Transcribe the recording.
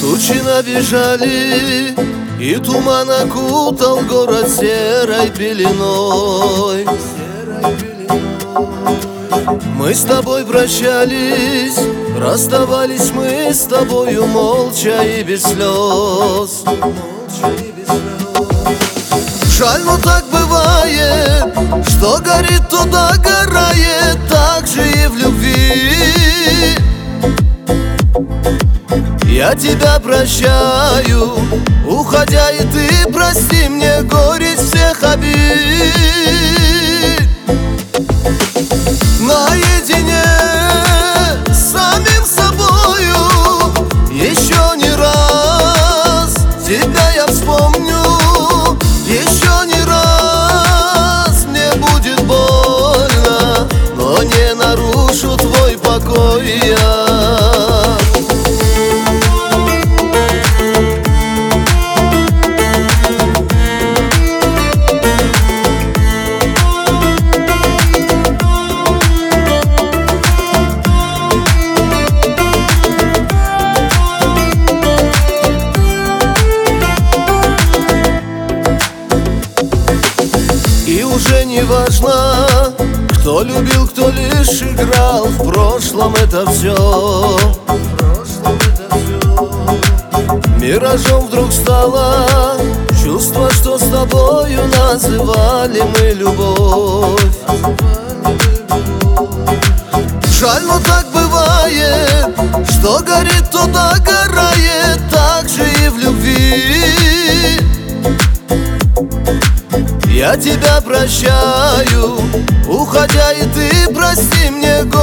Тучи набежали, и туман окутал город серой пеленой. Мы с тобой прощались, расставались мы с тобою молча и без слез. Жаль, но так бывает, что горит, то догорает, так же и в любви. Я тебя прощаю, уходя, и ты прости мне горесть всех обид. Наедине с самим собою еще не раз тебя я вспомню. Еще не раз мне будет больно, но не нарушу твой покой я. И уже не важно, кто любил, кто лишь играл. В прошлом это все. Миражом вдруг стало чувство, что с тобою называли мы любовь. Жаль, но так бывает, что горит, то догорает, так же и в любви. Я тебя прощаю, уходя, и ты прости мне